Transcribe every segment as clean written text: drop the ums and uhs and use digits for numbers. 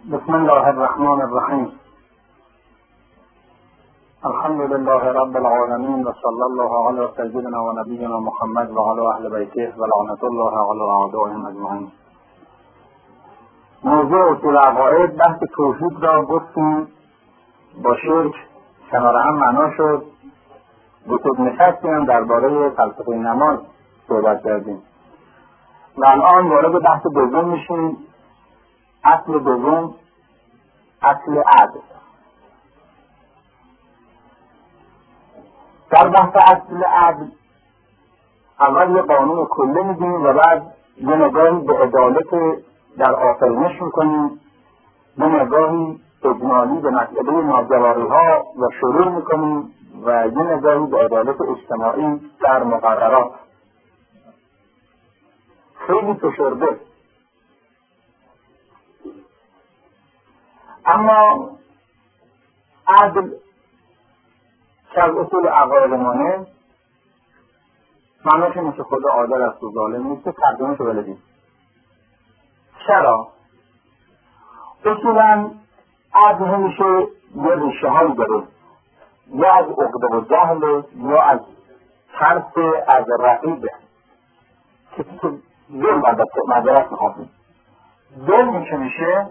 بسم الله الرحمن الرحیم. الحمد لله رب العالمین و صلی الله علی سیدنا و نبینا محمد و علی اهل بیته و لعنت الله علی اعدائهم اجمعین. موضوع اصول عقاید بحث توحید را گفتیم، با شرک کنار هم معنا شد. دو تا نشستی هم درباره فلسفه نماز صحبت کردیم و الان وارد بحث دوم میشیم. اصل دوم، اصل عدل. در بحث اصل عدل اول یه قانون کلی میدیم و بعد یه نگاهی به عدالت در آفرینش میکنیم، یه نگاهی اجمالی به مسئله ناجواری ها و شروع میکنیم و یه نگاهی به عدالت اجتماعی در مقررات. خیلی فشرده، اما عدل که از اصول عقایدمانه معناش اینه که خدا عادل است و ظالم نیست. ترجمه‌شو بلدیم. چرا؟ اصولا عدل همیشه یه ریشه هایی داره، یا از عقده و جهل، یا از ترس از رقیبه. کسی که ظلم البته معذرت میخواستیم، ظلم که میشه،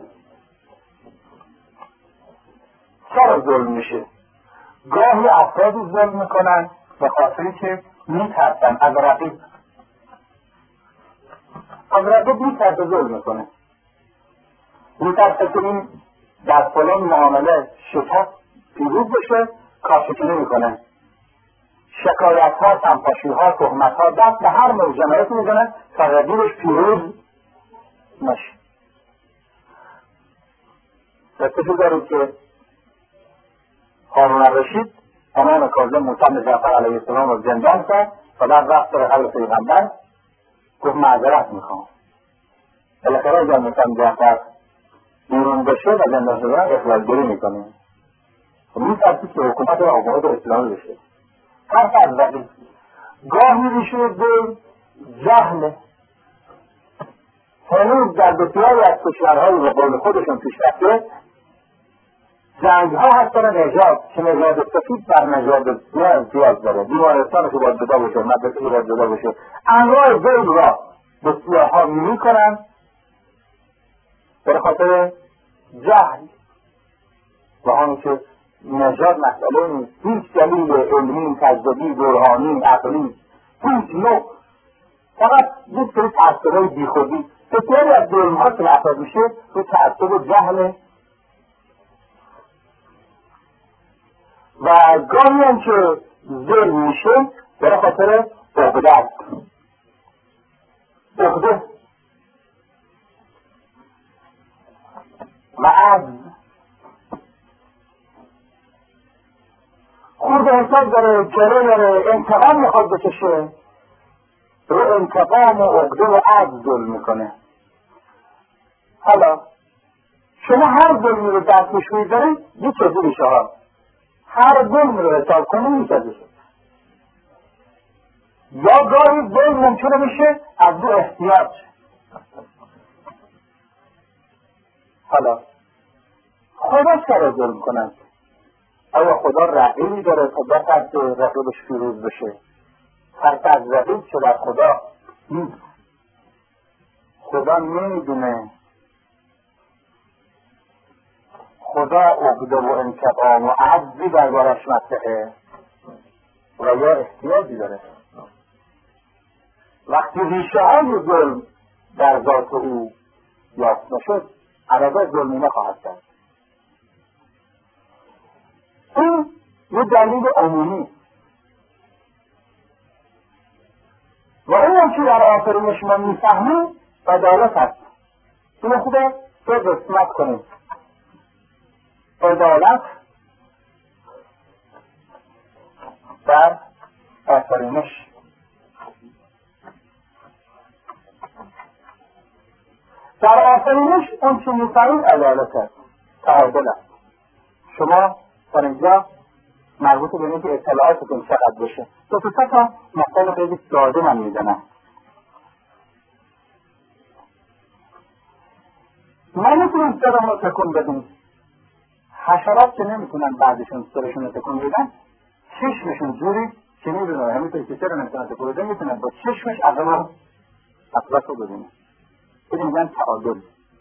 چرا ظلم میشه؟ گاهی افرادی ظلم میکنن به خاطری که میترسن از رقیب. از رقیب میترسه ظلم میکنه، میترسه که این در فلان معامله شکست پیروز بشه، کارشکی نمیکنه. شکایت ها، سمپاشی ها، تهمت ها، دست به هر نوع جنایتی میزنه تا رقیبش پیروز نشه. دستشو دارید که هارون الرشید امام کاظم موسی بن جعفر علیه السلام رو زندان کرد و بعد رفت به قبر پیغمبر گفت معذرت میخوام. بالاخره اگر موسی بن جعفر بیرون بشه و زندان شدن اخلاص‌گری میکنه، میترسی که حکومت آباد اسلامی بشه. ترس از رقیب. گاهی ریشه به جهل. هنوز در بسیاری از کشورهای به قول خودشون پیشرفته جنگ ها هست برای نژاد که نژاد سفید بر نژاد امتیاز داره. بیمارستانش رو باید جدا بشه، مدرسه رو باید جدا بشه. انواع ظلم را به سیاه ها میکنن به خاطر جهل و آنی که نژاد مسئله نیست. هیچ دلیل علمی، تجربی، برهانی، عقلی، هیچ نوع، فقط یک سری تعصب‌های بیخودی. بسیاری از ظلم ها که افراد میشه به تعصب جهل و گاهی هم که ظلم میشه برای خاطر عقده است. عقده و عجز. خورد حساب داره، جره داره، انتقام میخواد بکشه، رو انتقام و عقده و عجز ظلم میکنه. حالا شما هر ظلمی رو در پیش میذارید یک چیزی میشه ها. هر ظلم رو حساب کنه میشه. یا گاهی ظلم ممکنه میشه از دو احتیاج. حالا خدا چرا ظلم کنند؟ آیا خدا رقیبی داره تا بترسه رقیبش پیروز بشه؟ ترس از رقیب چه در خدا نیست. خدا نمیدونه. خدا عقده و انتقام و عجزی دربارش مطرحه و یا احتیاجی داره. وقتی ریشه های ظلم در ذات او یافت نشد، عربه ظلمی نخواهد کرد. این یه دلیل عمومی و اون که در آفرینش ما میفهمیم عدالت هست. اینو خوبه به قسمت کنیم. عدالت در آفرینش. در آفرینش اون چه میفهمید عدالت هست، تعادل است. شما در اینجا مربوط به اینه که اطلاعاتتون چقدر بشه. دو تا مثال خیلی ساده من میزنم. ما میتونیم سرمون رو تکون بدیم. حشرات که نمیتونن بعدشون سرشون رو تکون بدن، چشمشون جوری که میدونه همینطور که سر نمیتونن تکون بدن، میتونن با چشمش اطراف رو ببینه. این میگن تعادل.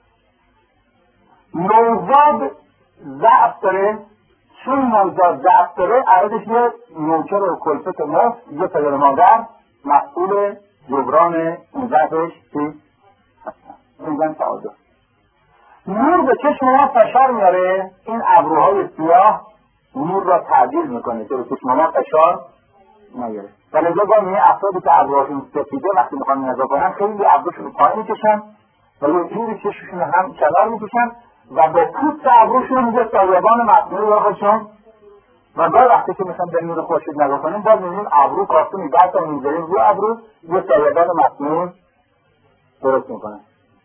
نوزاد ضعف داره، چون نوزاد ضعف داره عرضش یه نوکر و کلفت مفت یه پدر مادر مسئول جبران اون ضعفش چی هستن. این میگن تعادل. نور به چشم ما فشار میاره، این ابروهای سیاه نور را تعدیل میکنه که به چشم ما فشار نیاره. و لذا با افرادی که ابروهاشون سفیده وقتی میخوان نزا کنن خیلی ابروشون رو پایین میکشن و یه جوری چشمشون هم کنار میکشن و با پوست ابروشون یه سایبان مصنوعی را خودشون و بعد وقتی که مثلا به نور خورشید نگاه کنیم باز میبینیم ابرو کارتونی بعد تا میذاریم روی ابرو یه سایبان مصنوعی درست میکنن.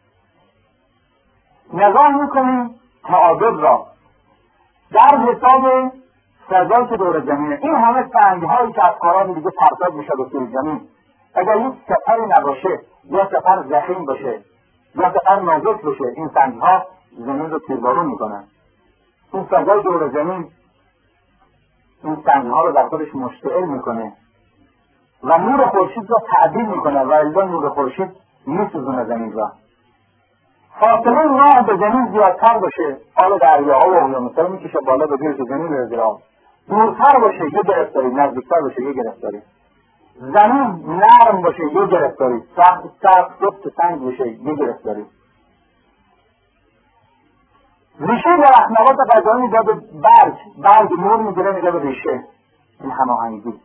نگاه میکنیم تعادل را در حساب فضایی که دور زمینه. این همه سنگ‌هایی که از کاران دیگه پرتاب میشه به سوی زمین، اگر یک سفری نباشه یا سفر ضخیم باشه یا سفر نازک باشه، این سنگ‌ها زمین رو تیربارون میکنن. این فضای دور زمین این سنگ‌ها رو در خودش مشتعل میکنه و نور خورشید را تعدیل میکنه و الا نور خورشید میسوزونه زمین را. فاصله راه به زمین زیادتر باشه، حال دریاها و اقیانوس‌ها میکشه بالا به زیر زمین به زیر آب. دورتر باشه یه گرفتاری، نزدیکتر باشه یه گرفتاری. زمین نرم باشه یه گرفتاری، سخت سنگ باشه یه گرفتاری. ریشه درخت نبات غذایی میده به برگ نور میگیره میده به ریشه. این هماهنگی.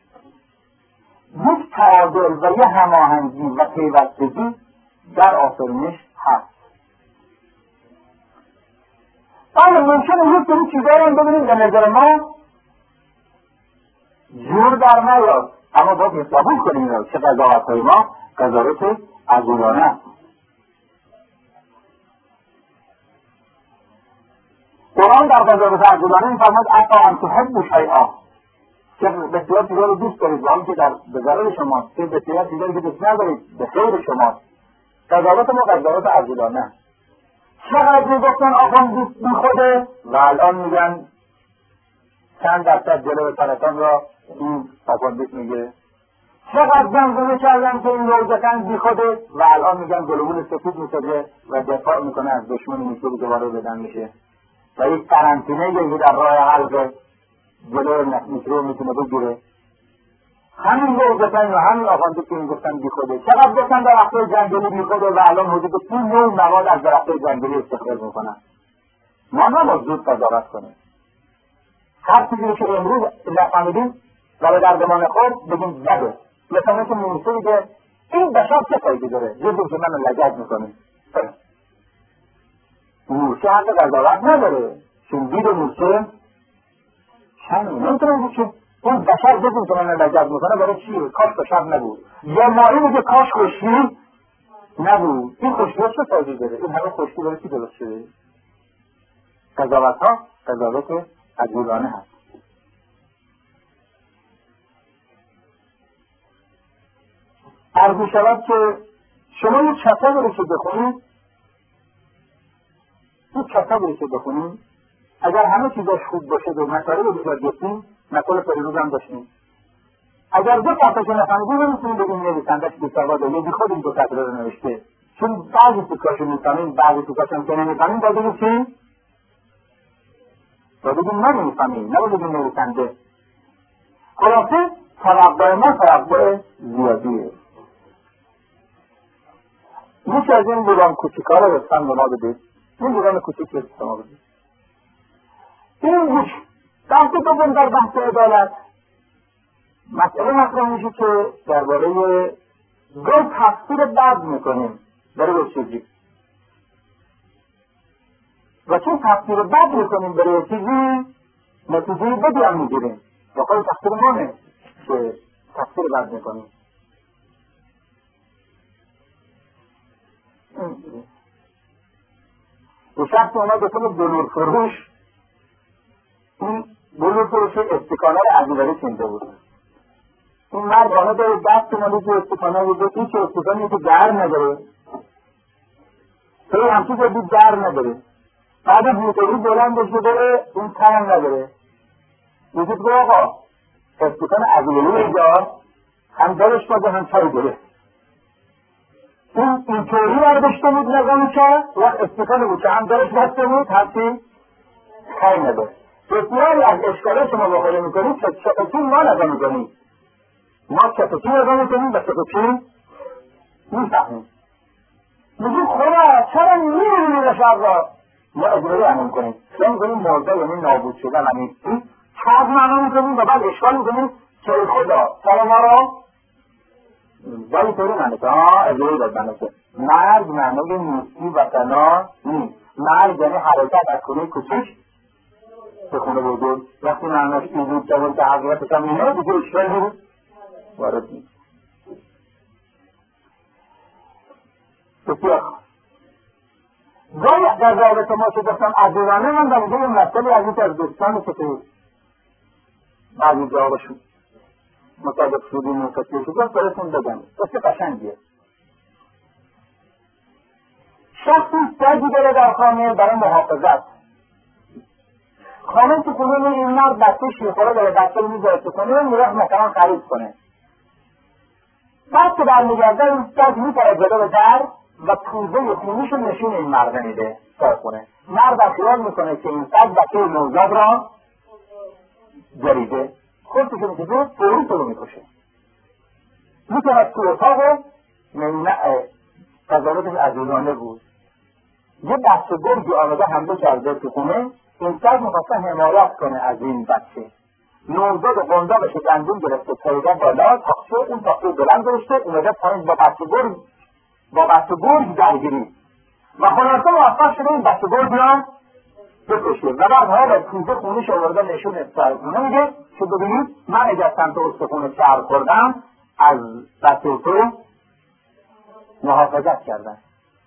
یک تعادل و یه هماهنگی و پیوستگی در آفرینش هست. اما ممکنه یک سری چیزایی رو ببینیم به نظر ما جور در نیاد، اما باید قبول کنیم که قضاوت‌های ما قضاوت عقلانه است. قرآن در قضاوت عقلانه می‌فرماید افا ان تحبوا شیئا، که بسیار چیزا رو دوست دارید و که در به ضرر شماست، که بسیار چیزایی که دوست ندارید به خیر شماست. قضاوت ما قضاوت عقلانه است. چقدر میگفتن آقام دوست بیخوده و الان میگن چند درصد جلو سرطان را این تفاوت میگه. چقدر زمزمه کردن که این روزکن بیخوده و الان میگن گلوبول سفید میسازه و دفاع میکنه از دشمن میسوری دوباره بدن میشه و یک قرنطینه یکی در راه حلق جلو میکرو میتونه بگیره. همین روزکن و همین آخانده که میگفتن بیخوده، چقدر گفتن درختای جنگلی بیخوده و الان حدود 30 نوع مواد از درختای جنگلی استخراج میکنن. ما نباید زود قضاوت کنیم. هر چیزی که امروز نفهمیدیم و به دردمان خود بگیم بده. مثلا که موسیقی که این بشر چه فایده داره؟ یه دور که من لگت میکنیم. موسیقی حق قضاوت نداره. چون دید موسیقی همین نمیتونه که اون بشر بدون که من لگت میکنه برای چیه؟ کاش بشر نبود. یا مایی میگه کاش خوشی نبود. این خوشی چه فایده داره؟ این همه خوشی داره چی درست شده؟ قضاوت ها قضاوت عقلانه هست. عرض شود که شما یک کتابی رو بخونید، اگر همه چیزاش خوب باشه و مطالب بسیار گفتیم، مطالب پریروز هم داشتیم. اگر دو صفحه که نفهمیدیم نمیتونیم بگیم نویسنده‌اش بی‌سواد یا بیخود این دو صفحه رو نوشته، چون بعضی تیکاشو میفهمیم بعضی تیکاش هم که نمیفهمیم باید بگیم چی؟ باید بگیم نمیفهمیم، نباید بگیم نویسنده. خلاصه توقع ما توقع زیادیه. یکی از این بودان کوچیکا رو رفتن به ما بدید. این بودان کوچیک رو رفتن ما بدید. این یک بحث دوم در بحث عدالت مسئله مطرح میشه که درباره گاه تفسیر بد میکنیم برای چیزی و چون تفسیر بد میکنیم برای چیزی نتیجه بدی هم میگیریم و خود تفسیر مانه که تفسیر بد میکنیم. و شخص اومد به طور بلور فروش، این بلور فروش استکانه رو عزیزاری کنده بود. این مردانه داره دست مالی که استکانه بود، این که استکانه که در نداره توی همچی که دید در نداره، بعد بیوتوری بلند شده این تن نداره. وجود گفت آقا استکان عقیلی اینجا هم دلش بازه هم چای گرفت. این طوری برداشته بود نظام چای و استکان بود که هم دلش بسته بود هرچی چای نداره. بسیاری از اشکالات شما بخوره میکنید چطور ما نظام میکنید، ما چطور نظام میکنید و چطور میفهمید. میگید خدا چرا میرونید شب را ما اجرایی عمل کنیم، چرا میکنیم موضوع یعنی نابود شدن همیستی چاق معنا میکنیم و بعد اشکال میکنیم که خدا چرا ما را با اینطوری معنی که اجرایی داد معنی که مرگ معنی نیستی و فنا نیست. مرگ یعنی حرکت از خونه کوچیک به خونه بزرگ. وقتی معنیش این بود که حقیقتش هم اینه دیگه اشکال بود وارد نیست. بسیار گاهی در رابطه ما که گفتم عزیزانه من در اینجا یه مسئله از اینکه از دوستان که بعضی جوابشون مطابق شدی منفصل شده براتون بگم بسیار قشنگیه. شخصی سگی داره در خانه برای محافظت. خانه تو خونه این مرد بچه شیخوره داره بچه رو میذاره تو خونه میره مثلا خرید کنه. بعد که برمیگرده این سگ میپره جلو به در و پوزه خونیش رو نشون این مرد میده کار کنه. مرد خیال میکنه که این سگ بچه نوزاد را جریده خودتو که میکشه فوری تو رو میکشه. میکنه تو اتاق قضاوتش عزیزانه بود. یه بچه گرگی آمده حمله کرده تو خونه. این سگ میخواسته حمایت کنه از این بچه. نوزاد و قنداقش گندم گرفته پایگاه بالا تاخته اون تاخته بلند گرفته اومده پایین با بچه گرگ درگیری و خلاصه موفق شده این بچه گرگ را بکشه و بعد حالا کوزه خونیش آورده نشون سرخونه میگه که ببینید من اگر سمت استخون سر خوردم از بچه تو محافظت کردن.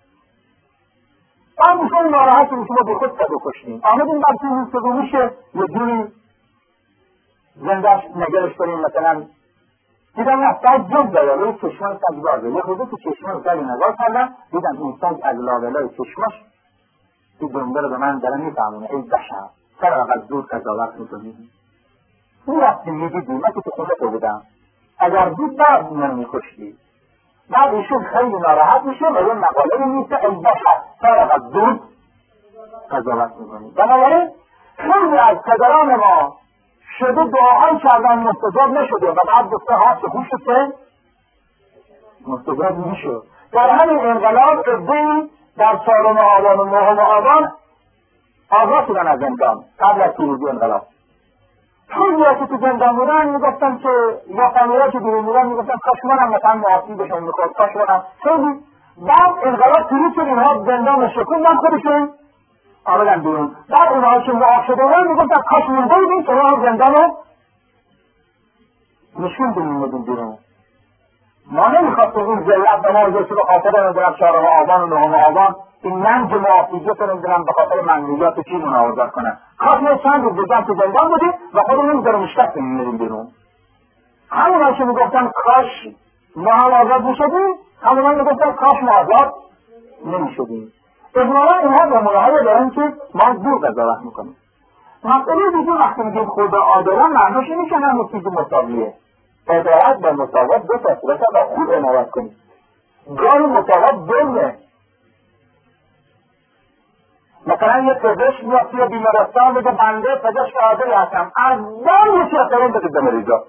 بعد میشه ناراحت میشه ما به خود بکشتیم آمدیم بچه استخونیشه یه جوری زندهش نگرش کنیم مثلا دیدم نه سگ جد داره روی چشمان سگ بازه یه خوده تو چشمان سگ نگاه کردم دیدم این سگ از لابلای چشماش این جنبه رو به من داره میفهمونه ای بشر چرا اقل زود قضاوت میکنی این وقتی میدیدی من که تو خونه تو بودم اگر بود بعد من میکشتی. بعد ایشون خیلی ناراحت میشه و یه مقاله رو میسته ای بشر چرا اقل زود قضاوت میکنی. بنابراین خیلی از پدران ما شده دعاهایی کردن مستجاب نشده و بعد گفته ها چه خوش شده مستجاب نشد. در همین انقلاب ادهی در 4 آبان و 9 آبان آزاد شدن از زندان قبل از پیروزی انقلاب. خیلی که تو زندان بودن میگفتن که یا فامیلا که بیرون بودن میگفتن کاش منم مثلا معافی بشون میخورد کاش منم خیلی. بعد انقلاب پیروز شد اینها زندان شکوندن خودشون آمدن بیرون. بعد اونها که معاف شده بودن میگفتن کاش مونده بودیم که ما زندان رو نشون میدیم بیرون. ما نمیخواستیم این ذلت به ما بشه به خاطر نمیدونم 4 آبان و 9 آبان این ننج معافیجه رو نمیدونم به خاطر منویات چیزون آزاد کنن. کاش ما چند روز بودن تو زندان بودیم و خودمون در مشتق میدیم بیرون. همونها که میگفتن کاش ما هم آزاد میشدیم همونها میگفتن کاش ما آزاد نمیشدیم. اجمالا اینها به ملاحظه دارن که ما دور قضاوت میکنیم. مسئله دیگه وقتی میگیم خدا عادله معناش اینه که همه چیز مساویه. عدالت به مساوات دو تا صورت و خوب عنایت کنید. گاهی مساوات ظلمه. مثلا یه پزشک میاد توی بیمارستان بگه بنده پزشک عادلی هستم از دار یکی احترام بدید به مریضا.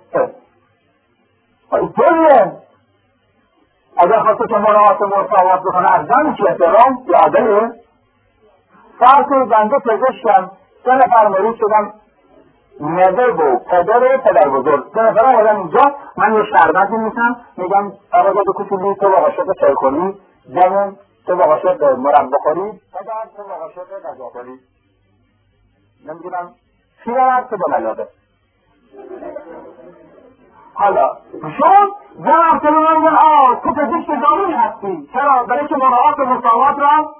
ظلمه. اگر خواسته که مراعات مساوات بکنه از دار یکی احترام که عادله. فرض کنید بنده پزشکم 3 نفر مریض شدم نظر با پدر بزرگ 3 نفر آمدن اینجا من یه شربت میمیسم میگم آقا جا کوچولو تو باقاشق چای کنی جمعون تو باقاشق مربا خورید پدر تو باقاشق غذا خورید نمیدونم چی رود تو به ملاقه. حالا شما جمع کنی من میگن تو پزشک قانونی هستی چرا؟ برای که مراعات مساوات را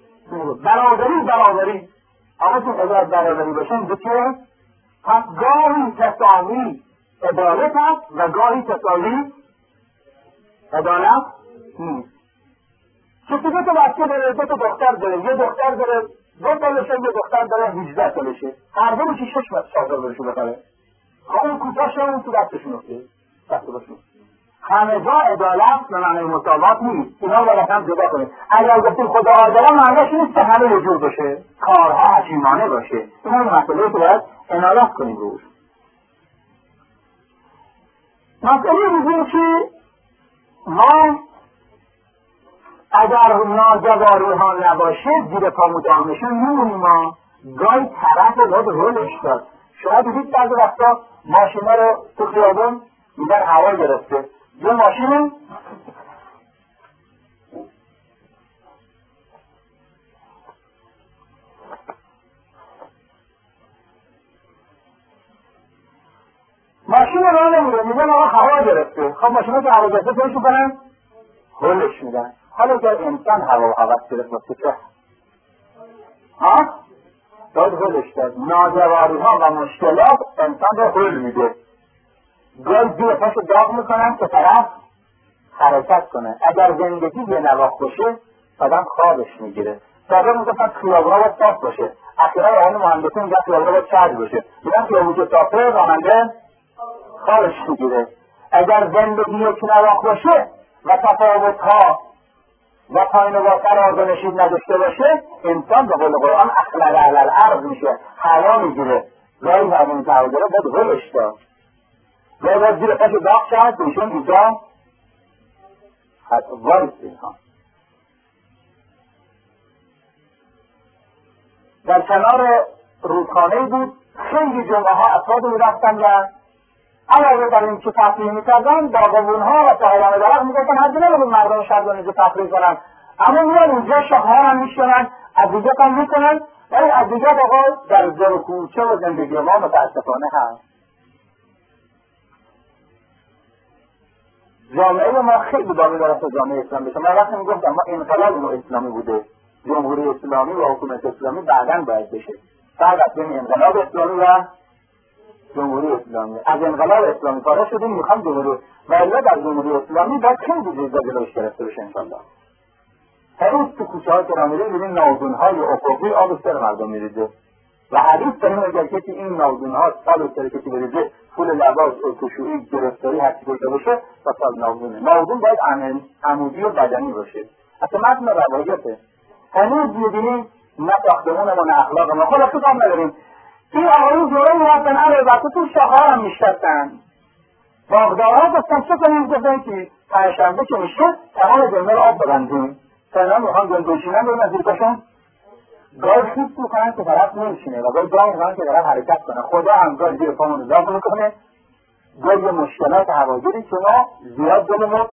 برابری آقا چون اگر برابری باشن بچه پس گاهی تساوی عدالت هست و گاهی تساوی عدالت نیست. کسی دو تا بچه داره، دو تا دختر داره، یه دختر داره 2 سالشه، یه دختر داره 18 سالشه، هر دو میشه 6 سال برشو بخره. اون کوتاشه اون تو دستشون افته، دست باشون. همه جا عدالت به معنی مساوات نیست، اینا رو باید هم جدا کنید. اگر گفتیم خدا عادل معنیش نیست که همه وجود باشه، کارها حکیمانه باشه. اینا مسئله که باید عنایت کنیم روش. مسئله دیگه که ما اگر ناجواری ها نباشه زیر پا مدامشون میمونیم. ما گاهی طرف باید رولش داد. شاید دیدید بعضی وقتا ماشینا رو تو خیابون میدن هوا گرفته، یه ماشین راه نمیره، میگن آقا هوا گرفته. خب ماشینا که هوا گرفته توش میکنن هلش میدن. حالا اگر انسان هوا و هوس گرفت واسه چه؟ باید هلش داد. ناجواری ها و مشکلات انسان رو هل میده. گاهی زیر پاشو داغ میکنن که طرف حرکت کنه. اگر زندگی یه نواخت باشه آدم خوابش میگیره. سابقا میگفتن خیابونا باید صاف باشه. اخیرا آن مهندسین میگن خیابونا باید چرب باشه. میگن خیابون که صافه راننده خوابش میگیره. اگر زندگی یک نواخت باشه و تفاوت‌ها و پایین و بالاتر آرد و نشید نداشته باشه، انسان به قول قرآن اخلل علی الارض میشه، حیا میگیره. گاهی همین تعادله باید ولش داد. گاهی باید زیر پاش داغ شد بهشون اینجا وارد اینها. در کنار رودخانه بود، خیلی جمعه ها افراد میرفتن و علاوه بر این که تفریح میکردن باغبون ها و صاحبان درخت میگفتن هرچی نمیدون مردم شهر رو اینجا تفریح کنن، اما میان اینجا شاخه ها هم میشونن، ادویجات هم میکنن، ولی ادویجات آقا در در و کوچه و زندگی ما متاسفانه هست. جامعه ما خیلی باقی دارد تا جامعه اسلامی بشه. من وقتی میگفتم ما انقلاب اسلامی بوده، جمهوری اسلامی و حکومت اسلامی بعداً باید بشه. بعد از این انقلاب اسلامی و جمهوری اسلامی، از انقلاب اسلامی فارغ شدیم، میخوام جمهوری ولی در جمهوری اسلامی باید خیلی جزا جلوش گرفته بشه انشالله. هنوز تو کوچه ها که را میریم میبینیم ناودونهای افقی آب سر مردم میریزه و حدیث داریم اگر کسی این ناودونها آب سر کسی بریزه پول لباس و خشوعی گرفتاری هرچی بوده باشه و سال ناودونه. ناودون باید عمودی و بدنی باشه. اصلا متن روایته. هنوز میبینیم نه ساختمون ما نه اخلاق ما. خلاص کام نداریم. این آقایون جوره میرفتن البته تو شاخه‌ها هم میشتن. باغدارها گفتن چه کنیم؟ گفتن که پنجشنبه که میشه تمام جمعه رو آب ببندیم. فعلا میخوان گلگوشینن بریم از زیرکشون گاهی خیست میکنن که طرف نمیشینه و گاهی میخوان که طرف حرکت کنه. خدا هم گاهی زیر پامون اضافه میکنه. گاهی مشکلات هواگیری که ما زیاد دلمون